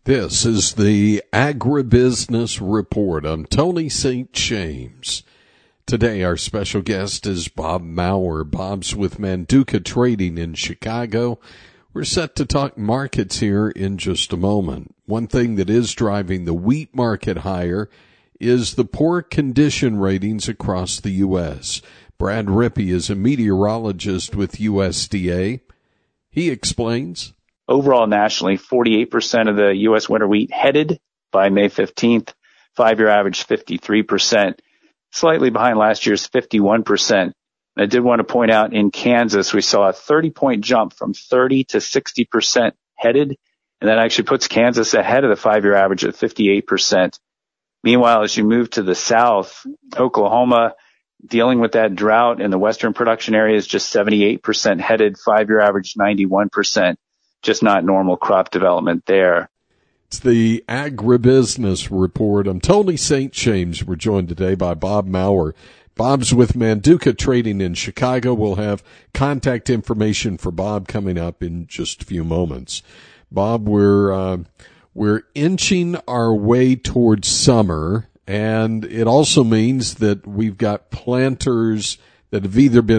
This is the Agribusiness Report. I'm Tony St. James. Today our special guest is Bob Maurer. Bob's with Manduca Trading in Chicago. We're set to talk markets here in just a moment. One thing that is driving the wheat market higher is the poor condition ratings across the U.S. Brad Rippey is a meteorologist with USDA. He explains. Overall, nationally, 48% of the U.S. winter wheat headed by May 15th. 5-year average, 53%, slightly behind last year's 51%. And I did want to point out in Kansas, we saw a 30-point jump from 30 to 60% headed. And that actually puts Kansas ahead of the 5-year average at 58%. Meanwhile, as you move to the south, Oklahoma, dealing with that drought in the western production areas, just 78% headed, 5-year average, 91%. Just not normal crop development there. It's the Agribusiness Report. I'm Tony St. James. We're joined today by Bob Maurer. Bob's with Manduca Trading in Chicago. We'll have contact information for Bob coming up in just a few moments. Bob, we're inching our way towards summer, and it also means that we've got planters that have either been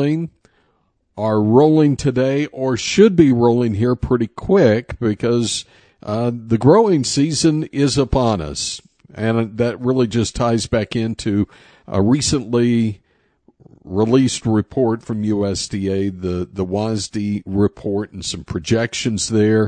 are rolling today or should be rolling here pretty quick because the growing season is upon us. And that really just ties back into a recently released report from USDA, the WASDE report, and some projections there.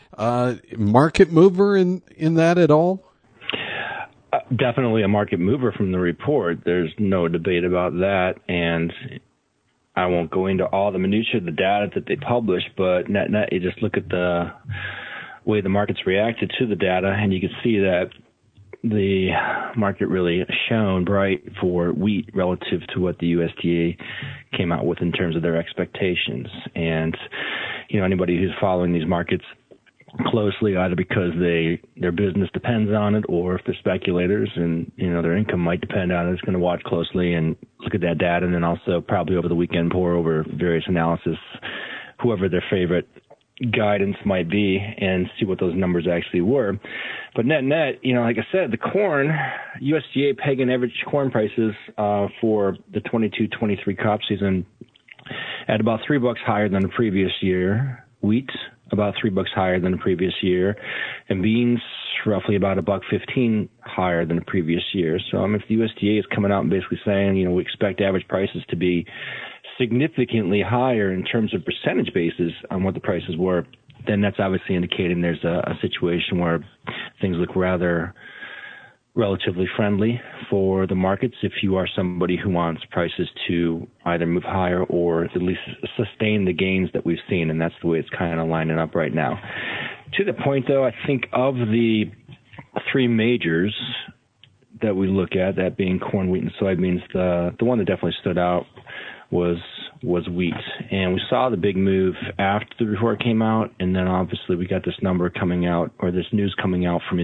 Market mover in that at all? Definitely a market mover from the report. There's no debate about that. And I won't go into all the minutiae of the data that they publish, but net, you just look at the way the market's reacted to the data, and you can see that the market really shone bright for wheat relative to what the USDA came out with in terms of their expectations. And, anybody who's following these markets closely, either because their business depends on it, or if they're speculators and their income might depend on it, is going to watch closely and look at that data, and then also probably over the weekend pour over various analysis, whoever their favorite guidance might be, and see what those numbers actually were. But net, like I said, the corn, USDA pegging average corn prices for the 22-23 crop season at about $3 higher than the previous year. Wheat about $3 higher than the previous year, and beans roughly about $1.15 higher than the previous year. So if the USDA is coming out and basically saying, we expect average prices to be significantly higher in terms of percentage basis on what the prices were, then that's obviously indicating there's a situation where things look rather relatively friendly for the markets if you are somebody who wants prices to either move higher or at least sustain the gains that we've seen, and that's the way it's kind of lining up right now. To the point, though, I think of the three majors that we look at, that being corn, wheat, and soybeans, the one that definitely stood out was wheat. And we saw the big move after the report came out, and then obviously we got this number coming out, or this news coming out from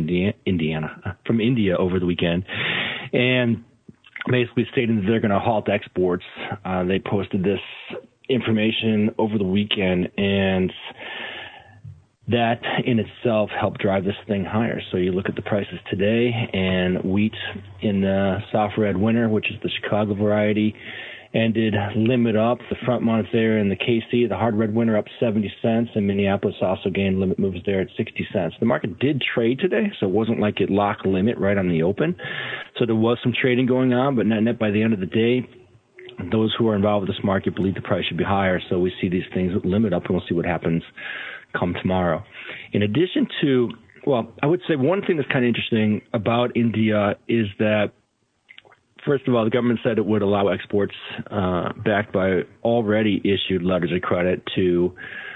India over the weekend, and basically stating that they're going to halt exports. They posted this information over the weekend, and that in itself helped drive this thing higher. So you look at the prices today, and wheat in the soft red winter, which is the Chicago variety, ended limit up. The front month there in the KC, the hard red winter, up 70 cents, and Minneapolis also gained limit moves there at 60 cents. The market did trade today, so it wasn't like it locked limit right on the open. So there was some trading going on, but net by the end of the day, those who are involved with this market believe the price should be higher. So we see these things limit up, and we'll see what happens come tomorrow. In addition to, I would say one thing that's kind of interesting about India is that, first of all, the government said it would allow exports backed by already issued letters of credit to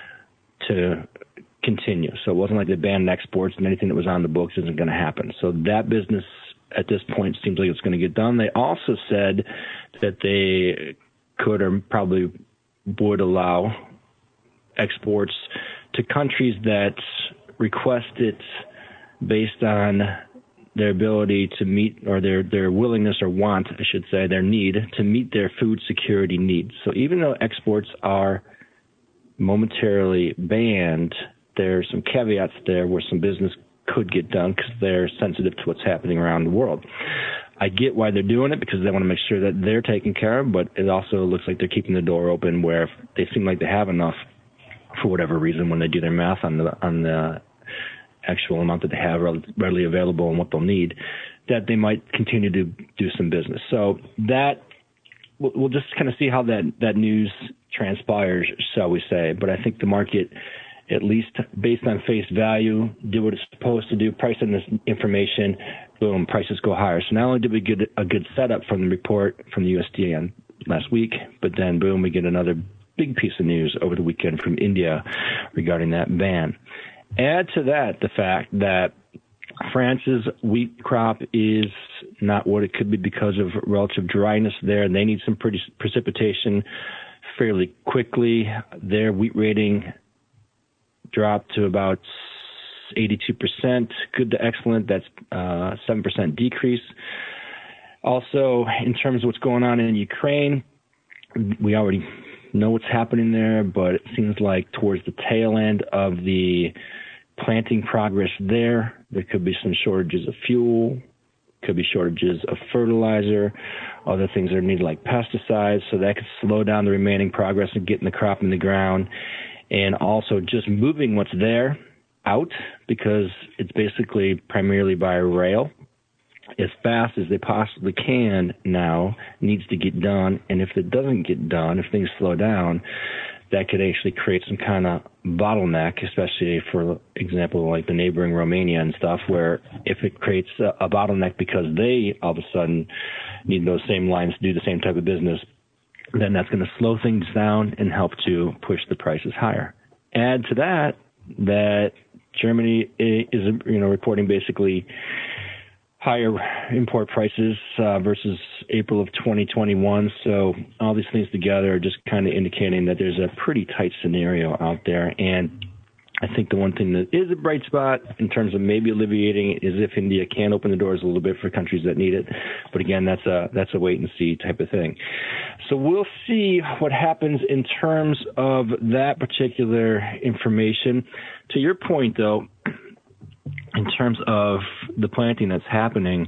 continue. So it wasn't like they banned exports, and anything that was on the books isn't going to happen. So that business at this point seems like it's going to get done. They also said that they could or probably would allow exports to countries that request it based on their ability to meet, or their willingness or want, I should say, their need to meet their food security needs. So even though exports are momentarily banned, there's some caveats there where some business could get done because they're sensitive to what's happening around the world. I get why they're doing it because they want to make sure that they're taken care of, but it also looks like they're keeping the door open where if they seem like they have enough for whatever reason when they do their math on the actual amount that they have readily available and what they'll need, that they might continue to do some business. So that we'll just kind of see how that news transpires, shall we say. But I think the market, at least based on face value, did what it's supposed to do, price in this information, boom, prices go higher. So not only did we get a good setup from the report from the USDA on last week, but then boom, we get another big piece of news over the weekend from India regarding that ban. Add to that the fact that France's wheat crop is not what it could be because of relative dryness there, and they need some pretty precipitation fairly quickly. Their wheat rating dropped to about 82%, good to excellent. That's 7% decrease. Also, in terms of what's going on in Ukraine, we already know what's happening there, but it seems like towards the tail end of the planting progress there could be some shortages of fuel, could be shortages of fertilizer, other things that are needed like pesticides, so that could slow down the remaining progress of getting the crop in the ground, and also just moving what's there out because it's basically primarily by rail as fast as they possibly can now needs to get done. And if it doesn't get done, if things slow down, that could actually create some kind of bottleneck, especially for example, like the neighboring Romania and stuff, where if it creates a bottleneck because they all of a sudden need those same lines to do the same type of business, then that's going to slow things down and help to push the prices higher. Add to that Germany is, reporting basically higher import prices versus April of 2021. So all these things together are just kind of indicating that there's a pretty tight scenario out there. And I think the one thing that is a bright spot in terms of maybe alleviating it is if India can open the doors a little bit for countries that need it. But again, that's a wait and see type of thing. So we'll see what happens in terms of that particular information. To your point, though, in terms of the planting that's happening,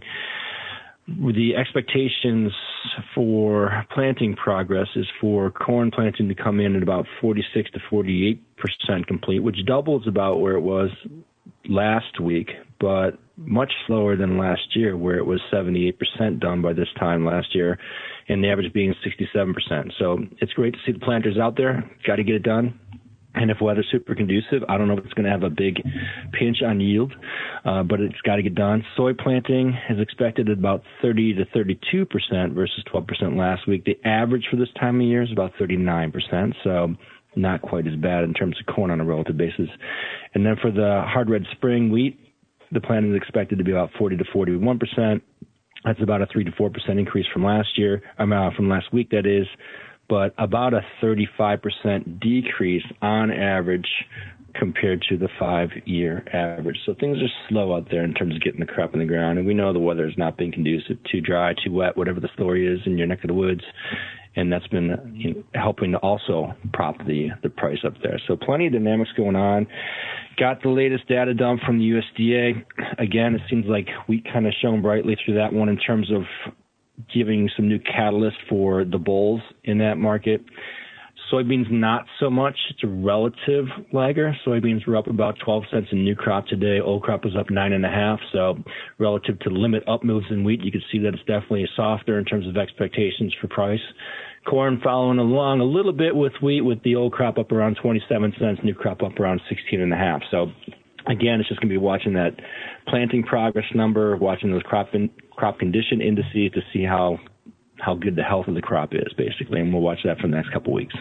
the expectations for planting progress is for corn planting to come in at about 46 to 48% complete, which doubles about where it was last week, but much slower than last year, where it was 78% done by this time last year, and the average being 67%. So it's great to see the planters out there. Got to get it done. And if weather's super conducive, I don't know if it's going to have a big pinch on yield, but it's got to get done. Soy planting is expected at about 30 to 32% versus 12% last week. The average for this time of year is about 39%, so not quite as bad in terms of corn on a relative basis. And then for the hard red spring wheat, the planting is expected to be about 40 to 41%. That's about a 3 to 4% increase from last year, from last week, that is. But about a 35% decrease on average compared to the 5-year average. So things are slow out there in terms of getting the crop in the ground. And we know the weather has not been conducive, too dry, too wet, whatever the story is in your neck of the woods. And that's been helping to also prop the price up there. So plenty of dynamics going on. Got the latest data done from the USDA. Again, it seems like wheat kind of shone brightly through that one in terms of giving some new catalyst for the bulls in that market. Soybeans, not so much. It's a relative lagger. Soybeans were up about 12 cents in new crop today. Old crop was up 9.5. So relative to limit up moves in wheat, you can see that it's definitely softer in terms of expectations for price. Corn following along a little bit with wheat, with the old crop up around 27 cents, new crop up around 16.5. So again, it's just going to be watching that planting progress number, watching those crop condition indices to see how good the health of the crop is, basically. And we'll watch that for the next couple of weeks.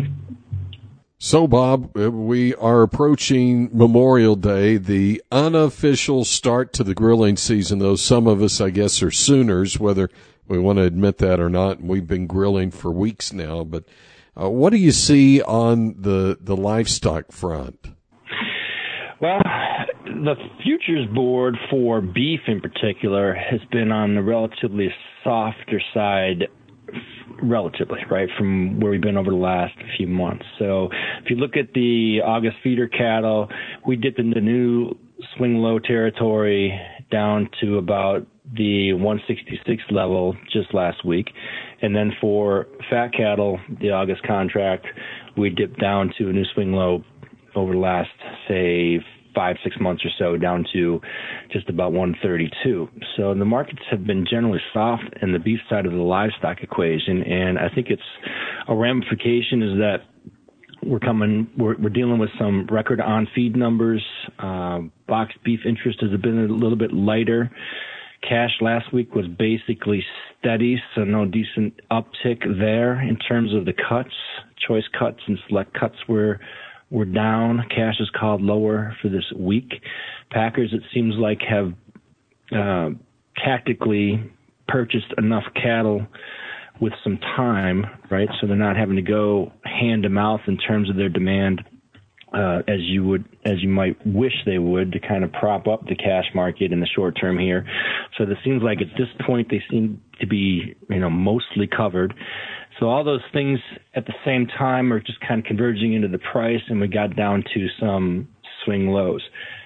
So, Bob, we are approaching Memorial Day, the unofficial start to the grilling season, though some of us, I guess, are Sooners, whether we want to admit that or not. We've been grilling for weeks now. But what do you see on the livestock front? Well, the futures board for beef in particular has been on the relatively softer side, relatively, right, from where we've been over the last few months. So if you look at the August feeder cattle, we dipped into new swing low territory down to about the 166 level just last week. And then for fat cattle, the August contract, we dipped down to a new swing low over the last, say, 5-6 months or so, down to just about 132. So the markets have been generally soft in the beef side of the livestock equation, and I think it's a ramification is that we're dealing with some record on feed numbers. Boxed beef interest has been a little bit lighter. Cash last week was basically steady, so no decent uptick there in terms of the cuts. Choice cuts and select cuts were down. Cash is called lower for this week. Packers, it seems like, have tactically purchased enough cattle with some time, right? So they're not having to go hand to mouth in terms of their demand as you might wish they would, to kind of prop up the cash market in the short term here. So it seems like at this point they seem to be, mostly covered. So all those things at the same time are just kind of converging into the price, and we got down to some swing lows.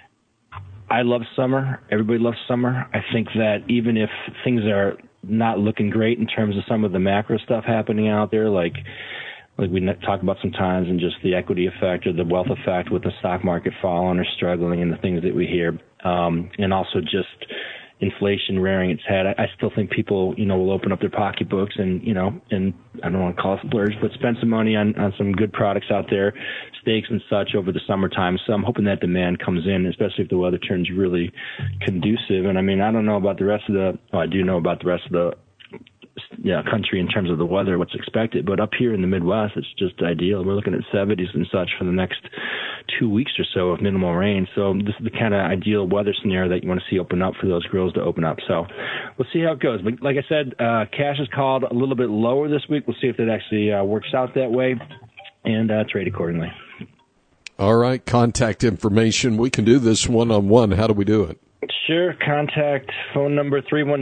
I love summer. Everybody loves summer. I think that even if things are not looking great in terms of some of the macro stuff happening out there, like we talk about sometimes, and just the equity effect or the wealth effect with the stock market falling or struggling and the things that we hear, and also just inflation rearing its head. I still think people, will open up their pocketbooks and I don't want to call it splurge, but spend some money on some good products out there, steaks and such over the summertime. So I'm hoping that demand comes in, especially if the weather turns really conducive. And I mean, I don't know about the rest of I do know about the rest of the country in terms of the weather, what's expected, but up here in the Midwest, it's just ideal. We're looking at 70s and such for the next 2 weeks or so of minimal rain. So this is the kind of ideal weather scenario that you want to see open up for those grills to open up. So we'll see how it goes. But like I said, cash is called a little bit lower this week. We'll see if it actually works out that way, and trade accordingly. All right. Contact information. We can do this one-on-one. How do we do it? Sure. Contact phone number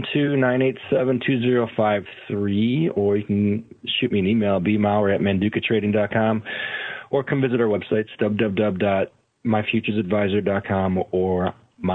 312-987-2053, or you can shoot me an email, bmaurer@mandukatrading.com, or come visit our websites, www.myfuturesadvisor.com or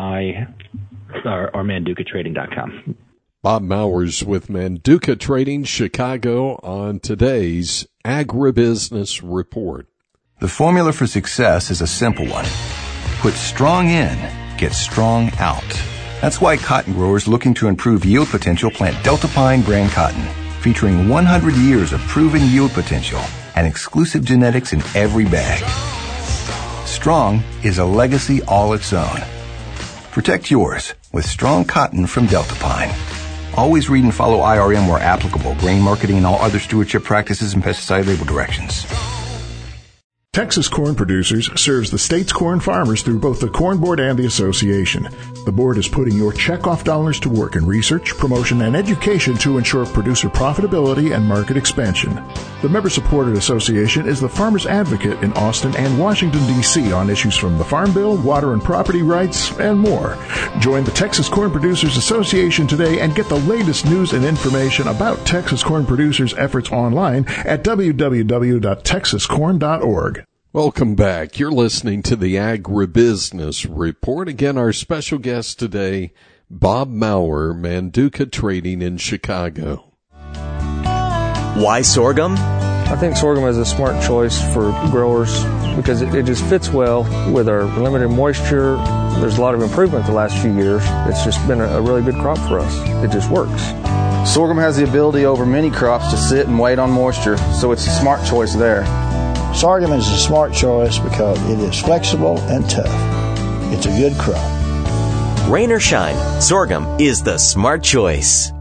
mandukatrading.com. Bob Maurer with Manduka Trading Chicago on today's Agribusiness Report. The formula for success is a simple one. Put strong in, get strong out. That's why cotton growers looking to improve yield potential plant Delta Pine brand cotton, featuring 100 years of proven yield potential and exclusive genetics in every bag. Strong is a legacy all its own. Protect yours with strong cotton from Delta Pine. Always read and follow IRM where applicable, grain marketing and all other stewardship practices and pesticide label directions. Texas Corn Producers serves the state's corn farmers through both the Corn Board and the Association. The board is putting your checkoff dollars to work in research, promotion, and education to ensure producer profitability and market expansion. The member-supported association is the Farmers Advocate in Austin and Washington, D.C. on issues from the Farm Bill, water and property rights, and more. Join the Texas Corn Producers Association today and get the latest news and information about Texas Corn Producers' efforts online at www.texascorn.org. Welcome back. You're listening to the Agribusiness Report. Again, our special guest today, Bob Maurer, Manduka Trading in Chicago. Why sorghum? I think sorghum is a smart choice for growers because it just fits well with our limited moisture. There's a lot of improvement the last few years. It's just been a really good crop for us. It just works. Sorghum has the ability over many crops to sit and wait on moisture, so it's a smart choice there. Sorghum is a smart choice because it is flexible and tough. It's a good crop. Rain or shine, sorghum is the smart choice.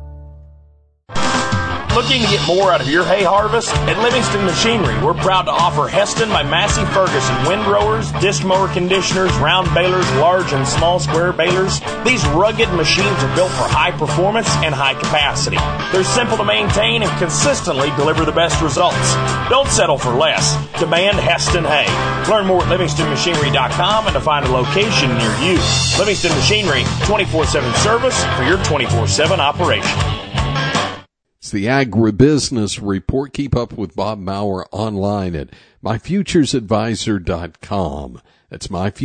Looking to get more out of your hay harvest? At Livingston Machinery, we're proud to offer Heston by Massey Ferguson windrowers, disc mower conditioners, round balers, large and small square balers. These rugged machines are built for high performance and high capacity. They're simple to maintain and consistently deliver the best results. Don't settle for less. Demand Heston hay. Learn more at LivingstonMachinery.com and to find a location near you. Livingston Machinery, 24/7 service for your 24/7 operation. It's the Agribusiness Report. Keep up with Bob Maurer online at myfuturesadvisor.com. That's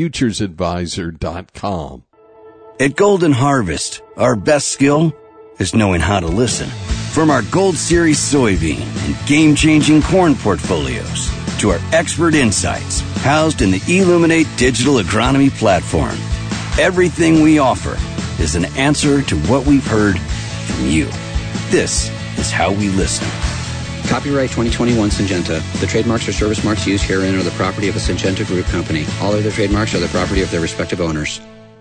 myfuturesadvisor.com. At Golden Harvest, our best skill is knowing how to listen. From our Gold Series soybean and game-changing corn portfolios to our expert insights housed in the Illuminate digital agronomy platform, everything we offer is an answer to what we've heard from you. This is how we listen. Copyright 2021 Syngenta. The trademarks or service marks used herein are the property of a Syngenta Group company. All other trademarks are the property of their respective owners.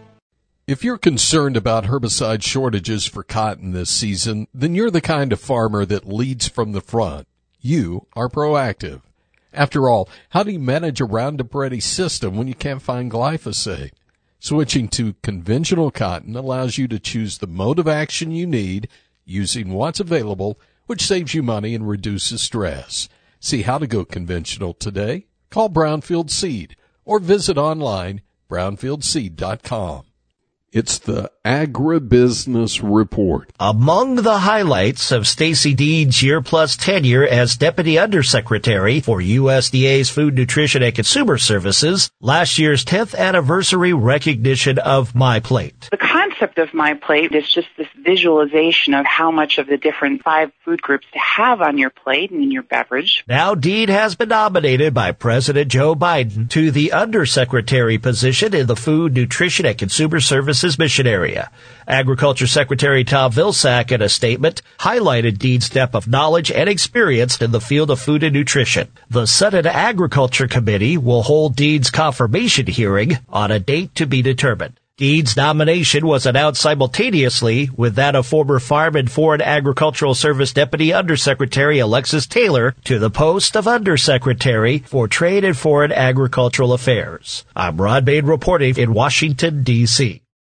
If you're concerned about herbicide shortages for cotton this season, then you're the kind of farmer that leads from the front. You are proactive. After all, how do you manage a Roundup Ready system when you can't find glyphosate? Switching to conventional cotton allows you to choose the mode of action you need using what's available, which saves you money and reduces stress. See how to go conventional today? Call Brownfield Seed or visit online brownfieldseed.com. It's the Agribusiness Report. Among the highlights of Stacy Dean's year-plus tenure as Deputy Undersecretary for USDA's Food, Nutrition, and Consumer Services, last year's 10th anniversary recognition of My Plate. The concept of My Plate is just this visualization of how much of the different 5 food groups to have on your plate and in your beverage. Now Dean has been nominated by President Joe Biden to the Undersecretary position in the Food, Nutrition, and Consumer Services mission area. Agriculture Secretary Tom Vilsack, in a statement, highlighted Dean's depth of knowledge and experience in the field of food and nutrition. The Senate Agriculture Committee will hold Dean's confirmation hearing on a date to be determined. Dean's nomination was announced simultaneously with that of former Farm and Foreign Agricultural Service Deputy Undersecretary Alexis Taylor to the post of Undersecretary for Trade and Foreign Agricultural Affairs. I'm Rod Bain reporting in Washington, D.C.